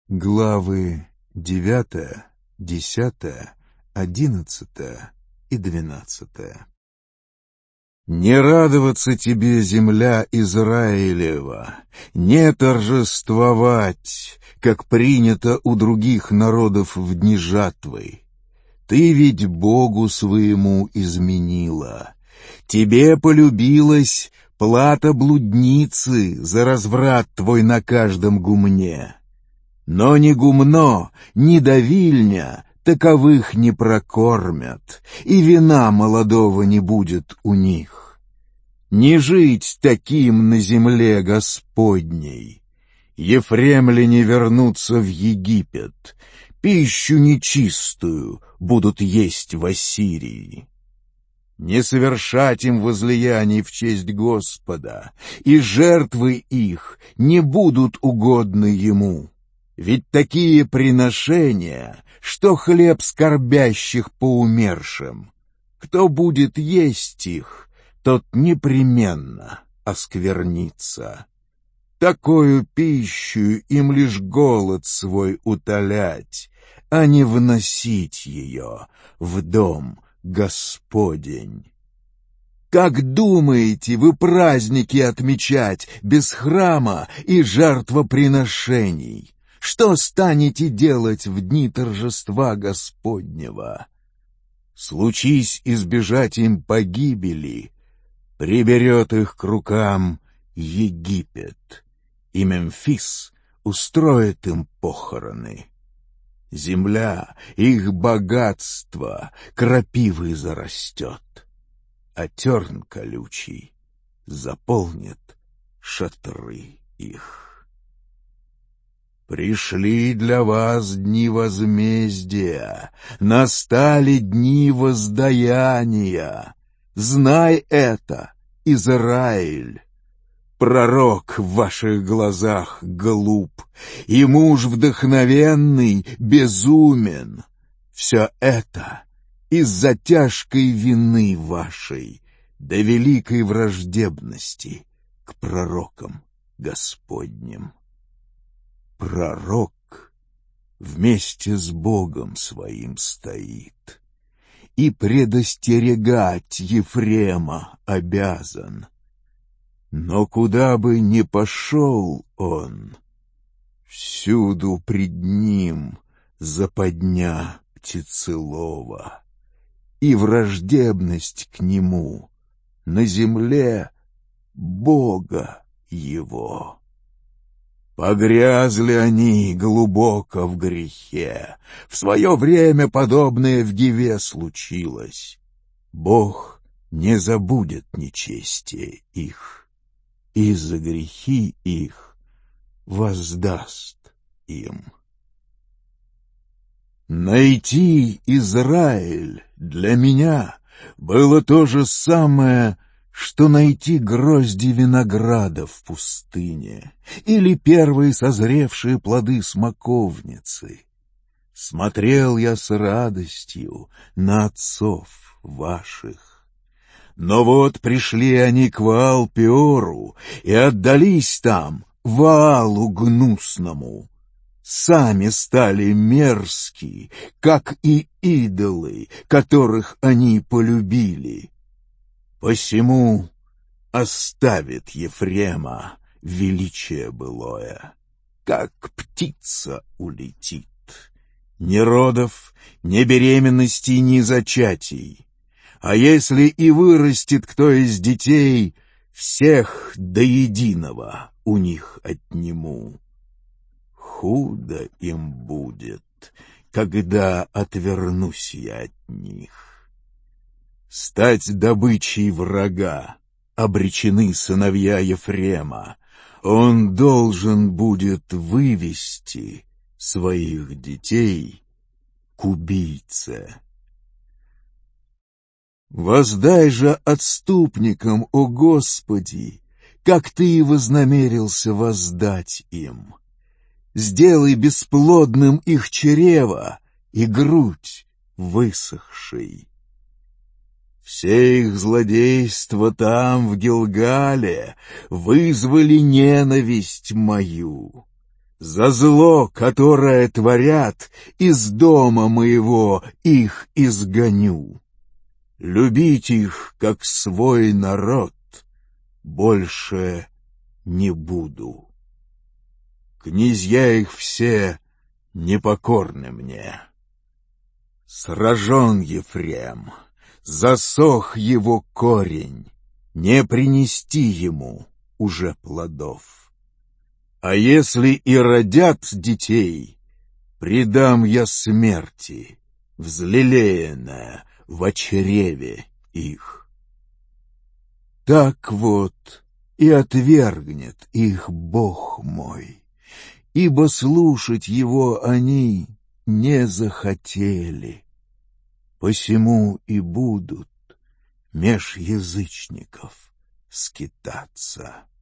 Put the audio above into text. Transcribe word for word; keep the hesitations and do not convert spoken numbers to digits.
Главы девятая, десятая, одиннадцатая и двенадцатая. «Не радоваться тебе, земля Израилева, не торжествовать, как принято у других народов в дни жатвы. Ты ведь Богу своему изменила. Тебе полюбилась плата блудницы за разврат твой на каждом гумне. Но ни гумно, ни давильня таковых не прокормят, и вина молодого не будет у них. Не жить таким на земле Господней. Ефремляне вернутся в Египет, пищу нечистую будут есть в Ассирии. Не совершать им возлияний в честь Господа, и жертвы их не будут угодны Ему. Ведь такие приношения, что хлеб скорбящих по умершим. Кто будет есть их, тот непременно осквернится. Такою пищу им лишь голод свой утолять, а не вносить ее в дом Господень. Как думаете вы праздники отмечать без храма и жертвоприношений? Что станете делать в дни торжества Господнего? Случись избежать им погибели, приберет их к рукам Египет, и Мемфис устроит им похороны. Земля, их богатство, крапивой зарастет, а терн колючий заполнит шатры их. Пришли для вас дни возмездия, настали дни воздаяния. Знай это, Израиль. Пророк в ваших глазах глуп, и муж вдохновенный безумен. Все это из-за тяжкой вины вашей, да великой враждебности к пророкам Господним. Пророк вместе с Богом своим стоит, и предостерегать Ефрема обязан. Но куда бы ни пошел он, всюду пред ним западня птицелова, и враждебность к нему на земле Бога его. Погрязли они глубоко в грехе, в свое время подобное в Гиве случилось. Бог не забудет нечестие их, и за грехи их воздаст им. Найти Израиль для меня было то же самое, что найти грозди винограда в пустыне или первые созревшие плоды смоковницы. Смотрел я с радостью на отцов ваших. Но вот пришли они к Ваал-Пеору и отдались там Ваалу гнусному. Сами стали мерзки, как и идолы, которых они полюбили. Посему оставит Ефрема величие былое, как птица улетит. Ни родов, ни беременностей, ни зачатий. А если и вырастет кто из детей, всех до единого у них отниму. Худо им будет, когда отвернусь я от них. Стать добычей врага обречены сыновья Ефрема. Он должен будет вывести своих детей к убийце. Воздай же отступникам, о Господи, как Ты и вознамерился воздать им. Сделай бесплодным их чрево и грудь высохшей. Все их злодейства там, в Гилгале, вызвали ненависть мою. За зло, которое творят, из дома моего их изгоню. Любить их, как свой народ, больше не буду. Князья их все непокорны мне. Сражен Ефрем, засох его корень, не принести ему уже плодов. А если и родят детей, предам я смерти, взлелеянная в чреве их. Так вот и отвергнет их Бог мой, ибо слушать его они не захотели, посему и будут меж язычников скитаться.